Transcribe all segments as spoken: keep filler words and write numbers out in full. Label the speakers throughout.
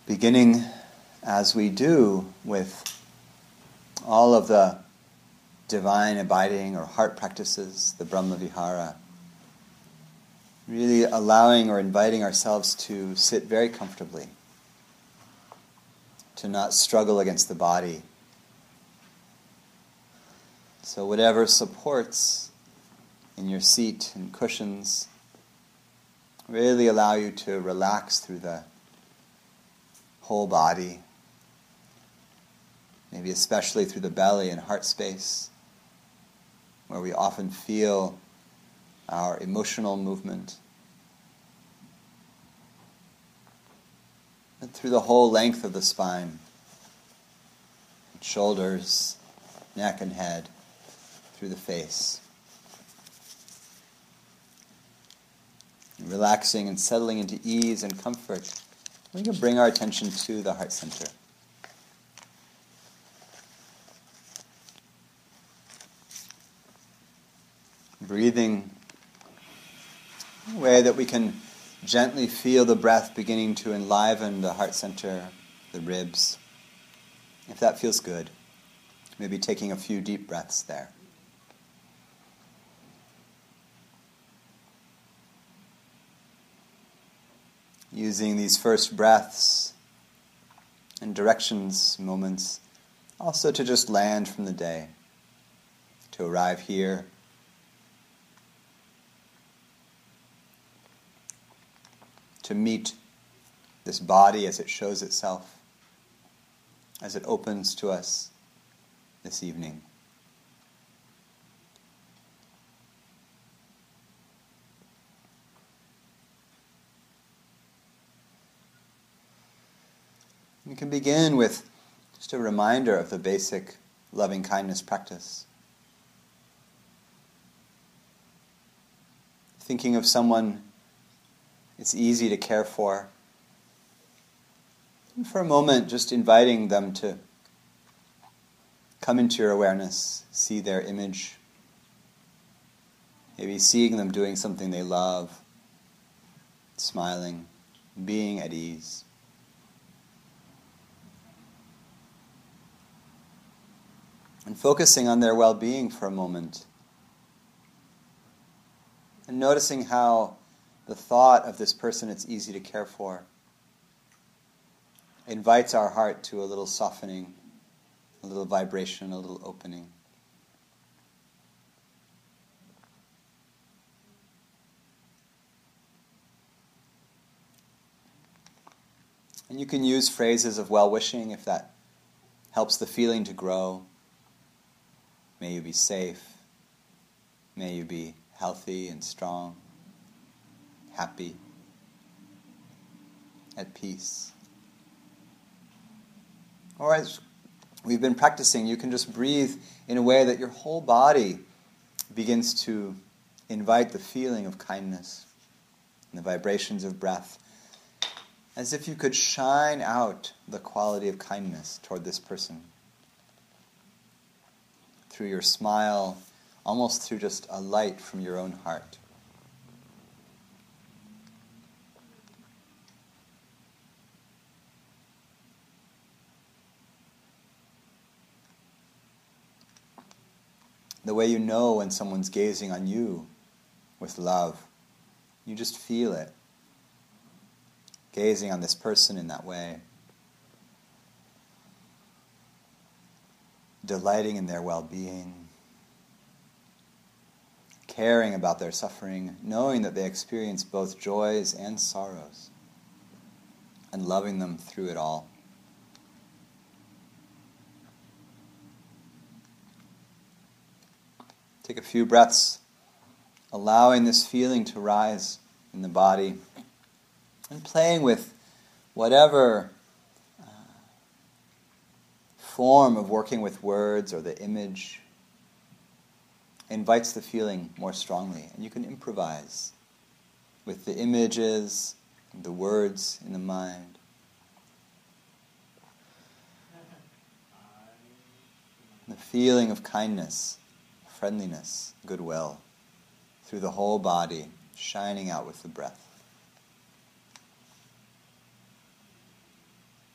Speaker 1: Beginning, as we do, with all of the divine abiding or heart practices, the Brahma Vihara, really allowing or inviting ourselves to sit very comfortably, to not struggle against the body. So whatever supports in your seat and cushions, really allow you to relax through the whole body, maybe especially through the belly and heart space, where we often feel our emotional movement, and through the whole length of the spine, shoulders, neck and head, through the face. And relaxing and settling into ease and comfort, we can bring our attention to the heart center. Breathing in a way that we can gently feel the breath beginning to enliven the heart center, the ribs. If that feels good, maybe taking a few deep breaths there. Using these first breaths and directions moments also to just land from the day, to arrive here, to meet this body as it shows itself, as it opens to us this evening. We can begin with just a reminder of the basic loving kindness practice. Thinking of someone it's easy to care for. And for a moment, just inviting them to come into your awareness, see their image, maybe seeing them doing something they love, smiling, being at ease. And focusing on their well-being for a moment. And noticing how the thought of this person it's easy to care for invites our heart to a little softening, a little vibration, a little opening. And you can use phrases of well-wishing if that helps the feeling to grow. May you be safe. May you be healthy and strong, happy, at peace. Or as we've been practicing, you can just breathe in a way that your whole body begins to invite the feeling of kindness and the vibrations of breath, as if you could shine out the quality of kindness toward this person. Through your smile, almost through just a light from your own heart. The way you know when someone's gazing on you with love, you just feel it. Gazing on this person in that way. Delighting in their well-being, caring about their suffering, knowing that they experience both joys and sorrows, and loving them through it all. Take a few breaths, allowing this feeling to rise in the body, and playing with whatever form of working with words or the image invites the feeling more strongly. And you can improvise with the images, the words in the mind. The feeling of kindness, friendliness, goodwill through the whole body, shining out with the breath.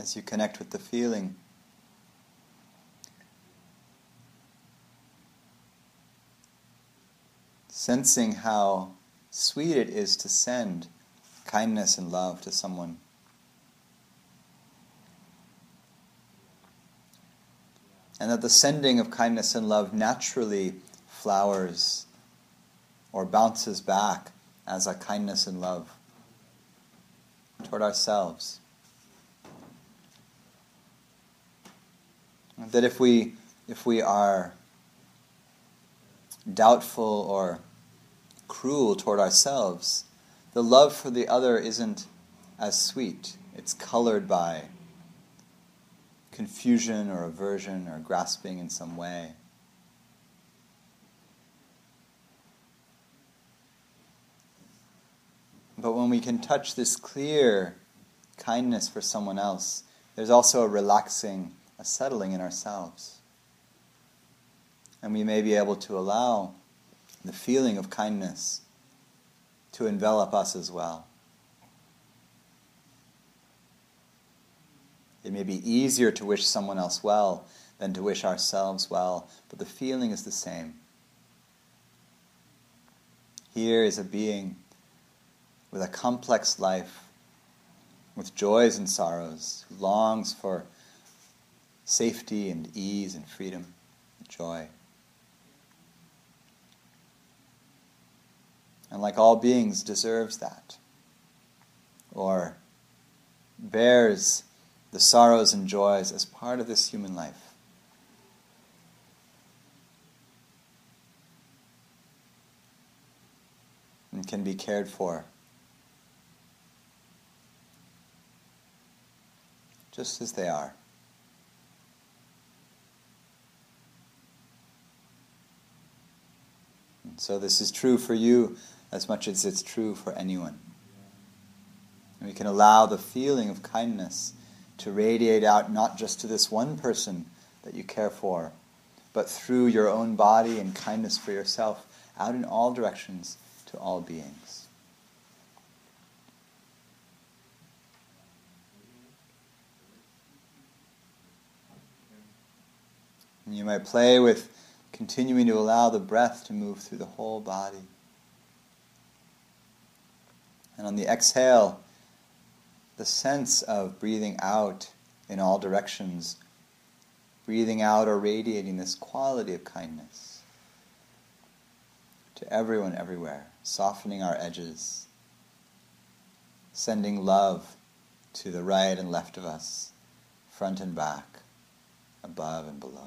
Speaker 1: as you connect with the feeling. Sensing how sweet it is to send kindness and love to someone. And that the sending of kindness and love naturally flowers or bounces back as a kindness and love toward ourselves. That if we if we are doubtful or cruel toward ourselves, the love for the other isn't as sweet. It's colored by confusion or aversion or grasping in some way. But when we can touch this clear kindness for someone else, there's also a relaxing, a settling in ourselves. And we may be able to allow the feeling of kindness to envelop us as well. It may be easier to wish someone else well than to wish ourselves well, but the feeling is the same. Here is a being with a complex life, with joys and sorrows, who longs for safety and ease and freedom and joy. And like all beings, deserves that, or bears the sorrows and joys as part of this human life. And can be cared for just as they are. And so this is true for you as much as it's true for anyone. And we can allow the feeling of kindness to radiate out not just to this one person that you care for, but through your own body and kindness for yourself, out in all directions to all beings. And you might play with continuing to allow the breath to move through the whole body. And on the exhale, the sense of breathing out in all directions, breathing out or radiating this quality of kindness to everyone everywhere, softening our edges, sending love to the right and left of us, front and back, above and below.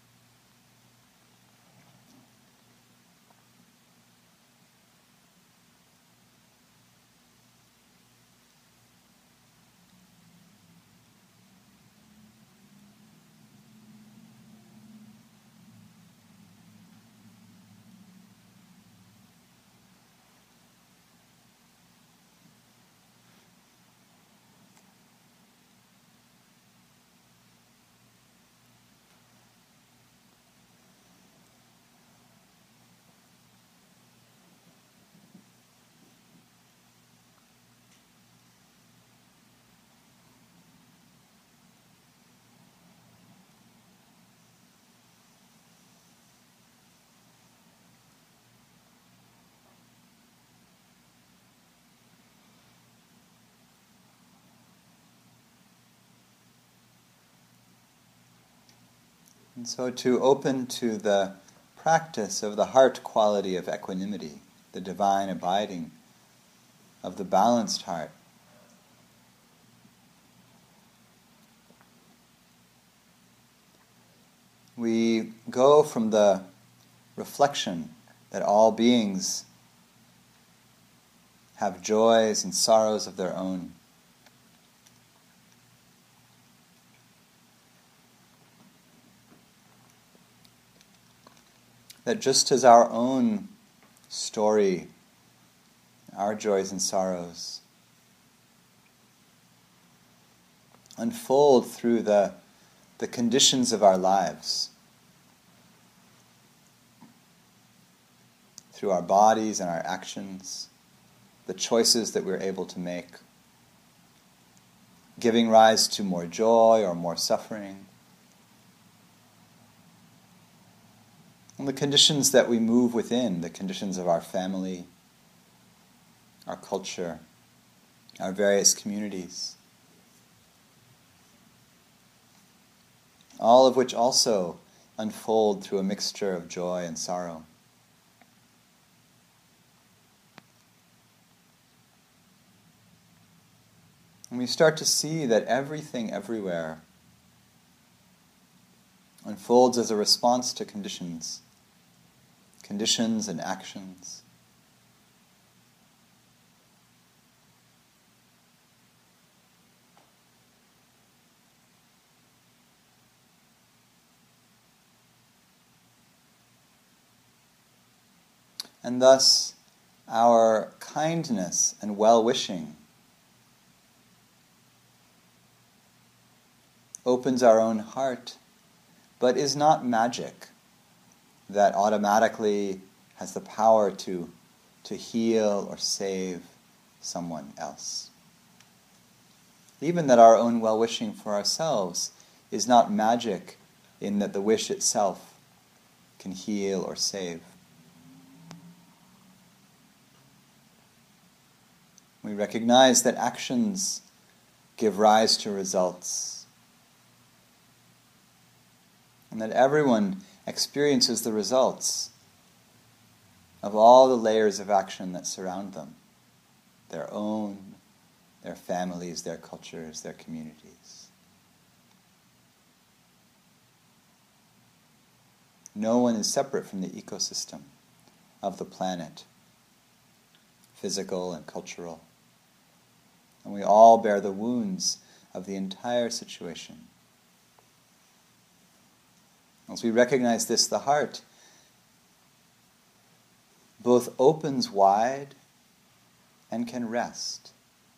Speaker 1: And so to open to the practice of the heart quality of equanimity, the divine abiding of the balanced heart, we go from the reflection that all beings have joys and sorrows of their own, that just as our own story, our joys and sorrows, unfold through the, the conditions of our lives, through our bodies and our actions, the choices that we're able to make. giving rise to more joy or more suffering. And the conditions that we move within, the conditions of our family, our culture, our various communities, all of which also unfold through a mixture of joy and sorrow. And we start to see that everything everywhere unfolds as a response to conditions, conditions and actions. And thus, our kindness and well-wishing opens our own heart, but is not magic that automatically has the power to, to heal or save someone else. Even that our own well-wishing for ourselves is not magic in that the wish itself can heal or save. We recognize that actions give rise to results, and that everyone experiences the results of all the layers of action that surround them, their own, their families, their cultures, their communities. No one is separate from the ecosystem of the planet, physical and cultural. And we all bear the wounds of the entire situation. As we recognize this, the heart both opens wide and can rest,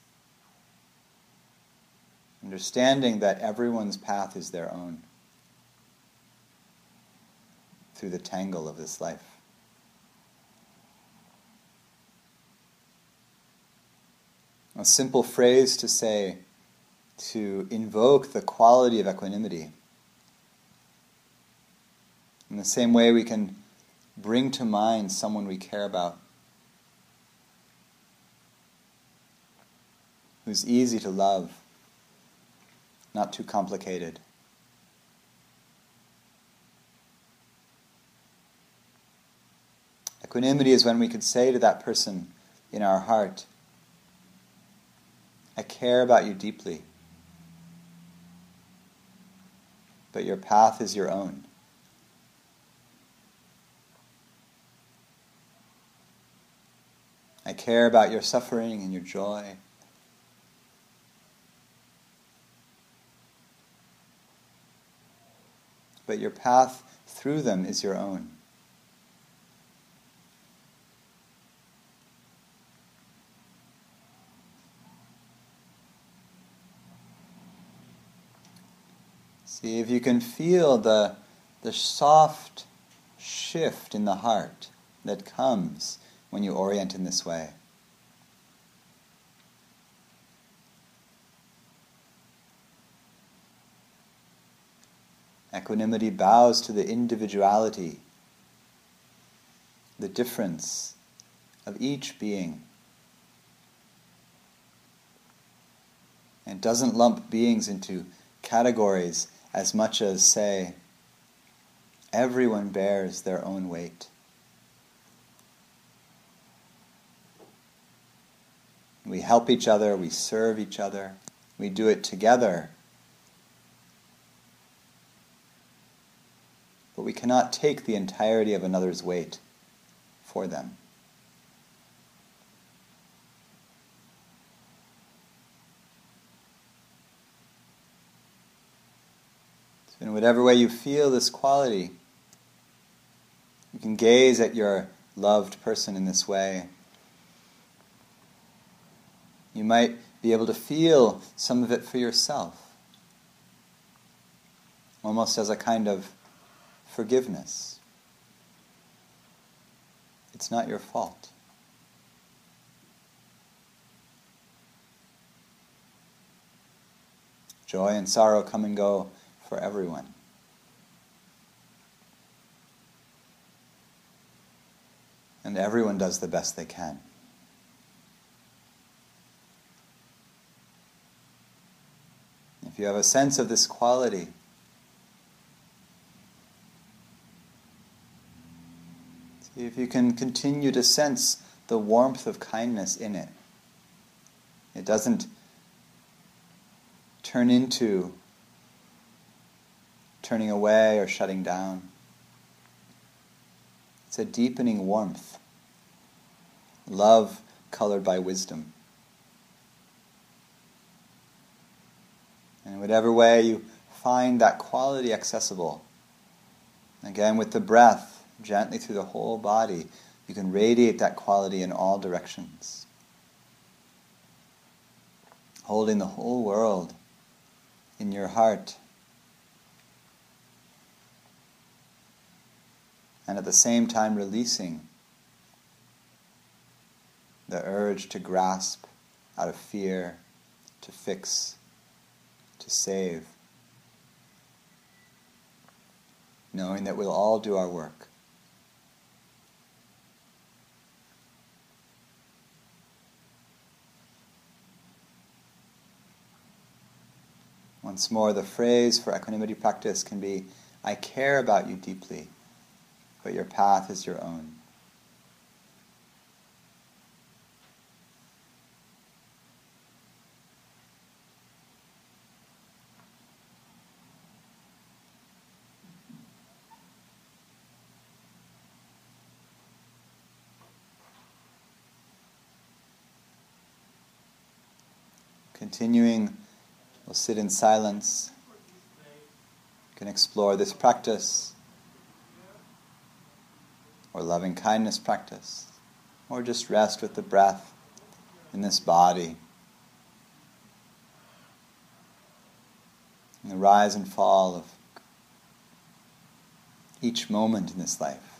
Speaker 1: understanding that everyone's path is their own through the tangle of this life. A simple phrase to say, to invoke the quality of equanimity. In the same way we can bring to mind someone we care about, who's easy to love, not too complicated. Equanimity is when we could say to that person in our heart, I care about you deeply, but your path is your own. I care about your suffering and your joy, but your path through them is your own. See if you can feel the, the soft shift in the heart that comes when you orient in this way. Equanimity bows to the individuality, the difference of each being. And doesn't lump beings into categories as much as say, everyone bears their own weight. We help each other, we serve each other, we do it together. But we cannot take the entirety of another's weight for them. So in whatever way you feel this quality, you can gaze at your loved person in this way. You might be able to feel some of it for yourself, almost as a kind of forgiveness. It's not your fault. Joy and sorrow come and go for everyone. And everyone does the best they can. If you have a sense of this quality, see if you can continue to sense the warmth of kindness in it. It doesn't turn into turning away or shutting down. It's a deepening warmth. Love colored by wisdom. And in whatever way you find that quality accessible, again with the breath, gently through the whole body, you can radiate that quality in all directions. Holding the whole world in your heart. And at the same time releasing the urge to grasp out of fear, to fix, to save. Knowing that we'll all do our work. Once more, the phrase for equanimity practice can be, I care about you deeply, but your path is your own. Continuing, we'll sit in silence. You can explore this practice, or loving kindness practice, or just rest with the breath in this body, and the rise and fall of each moment in this life.